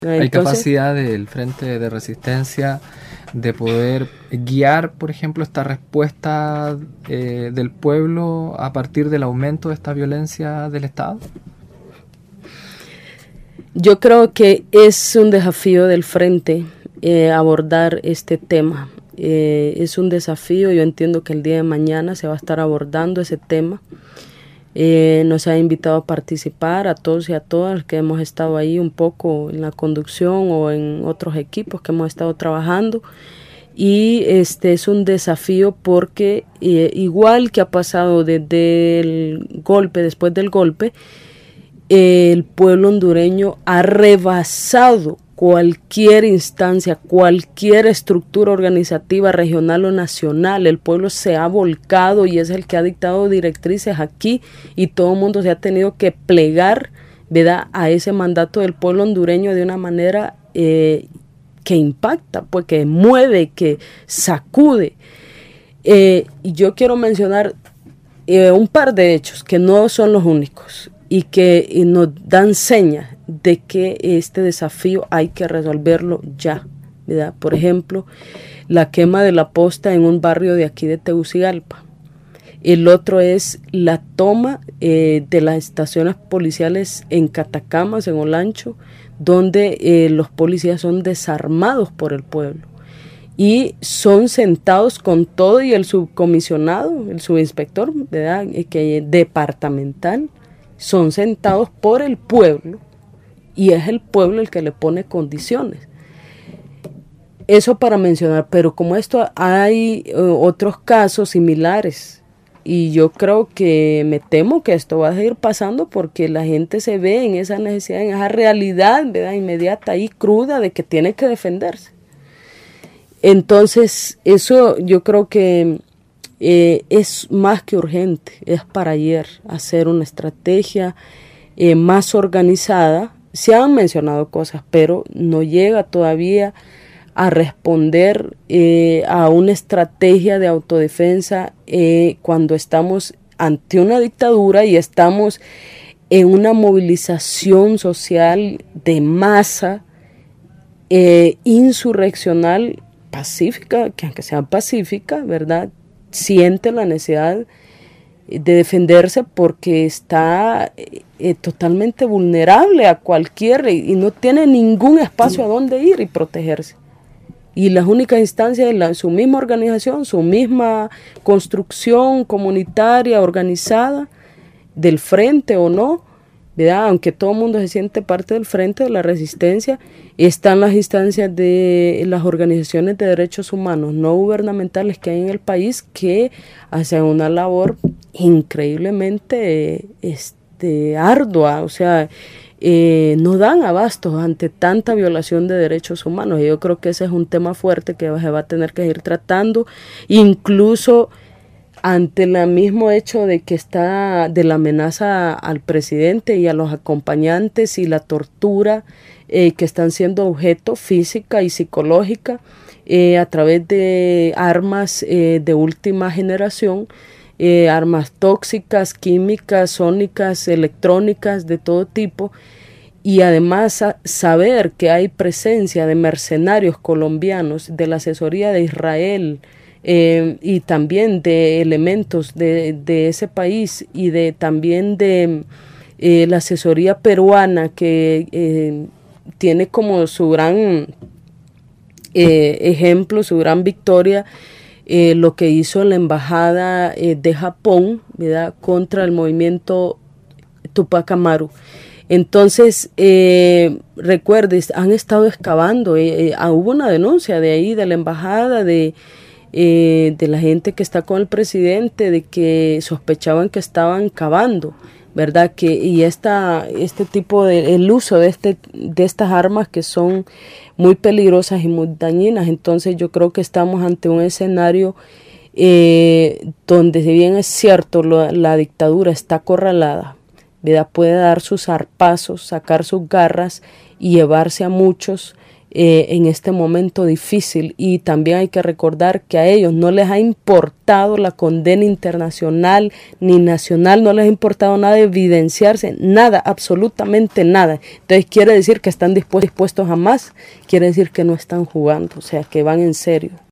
¿Hay capacidad del Frente de Resistencia de poder guiar, por ejemplo, esta respuesta del pueblo a partir del aumento de esta violencia del Estado? Yo creo que es un desafío del Frente abordar este tema. Es un desafío, yo entiendo que el día de mañana se va a estar abordando ese tema. Nos ha invitado a participar a todos y a todas que hemos estado ahí un poco en la conducción o en otros equipos que hemos estado trabajando, y es un desafío porque igual que ha pasado desde el golpe, después del golpe, el pueblo hondureño ha rebasado cualquier instancia, cualquier estructura organizativa regional o nacional. El pueblo se ha volcado y es el que ha dictado directrices aquí, y todo el mundo se ha tenido que plegar, ¿verdad?, a ese mandato del pueblo hondureño de una manera que impacta, pues, que mueve, que sacude. Y yo quiero mencionar un par de hechos que no son los únicos y que nos dan señas de que este desafío hay que resolverlo ya, ¿verdad? Por ejemplo, la quema de la posta en un barrio de aquí de Tegucigalpa. El otro es la toma de las estaciones policiales en Catacamas, en Olancho, donde los policías son desarmados por el pueblo y son sentados con todo, y el subcomisionado, el subinspector, ¿verdad?, departamental, son sentados por el pueblo, y es el pueblo el que le pone condiciones. Eso para mencionar, pero como esto hay otros casos similares, y yo creo que me temo que esto va a seguir pasando porque la gente se ve en esa necesidad, en esa realidad, ¿verdad?, inmediata y cruda de que tiene que defenderse. Entonces, eso yo creo que es más que urgente, es para ayer hacer una estrategia más organizada. Se han mencionado cosas, pero no llega todavía a responder a una estrategia de autodefensa cuando estamos ante una dictadura y estamos en una movilización social de masa insurreccional pacífica, que aunque sea pacífica, ¿verdad?, siente la necesidad de defenderse porque está totalmente vulnerable a cualquier, y no tiene ningún espacio a donde ir y protegerse. Y las únicas instancias de su misma organización, su misma construcción comunitaria organizada, del frente o no, ¿verdad?, aunque todo el mundo se siente parte del frente de la resistencia, están las instancias de las organizaciones de derechos humanos no gubernamentales que hay en el país, que hacen una labor increíblemente ardua, o sea, no dan abastos ante tanta violación de derechos humanos. Y yo creo que ese es un tema fuerte que se va a tener que ir tratando, incluso ante el mismo hecho de que está de la amenaza al presidente y a los acompañantes y la tortura que están siendo objeto física y psicológica a través de armas de última generación, armas tóxicas, químicas, sónicas, electrónicas, de todo tipo. Y además saber que hay presencia de mercenarios colombianos, de la asesoría de Israel, y también de elementos de ese país, y también de la asesoría peruana, que tiene como su gran ejemplo, su gran victoria, lo que hizo la embajada de Japón, ¿verdad?, contra el movimiento Tupac Amaru. Entonces, recuerdes, han estado excavando, hubo una denuncia de ahí, de la embajada, de la gente que está con el presidente, de que sospechaban que estaban cavando, ¿verdad?, y este tipo el uso de estas armas que son muy peligrosas y muy dañinas. Entonces yo creo que estamos ante un escenario donde, si bien es cierto, la dictadura está acorralada, ¿verdad?, puede dar sus zarpazos, sacar sus garras y llevarse a muchos en este momento difícil. Y también hay que recordar que a ellos no les ha importado la condena internacional ni nacional, no les ha importado nada evidenciarse, nada, absolutamente nada. Entonces quiere decir que están dispuestos a más, quiere decir que no están jugando, o sea, que van en serio.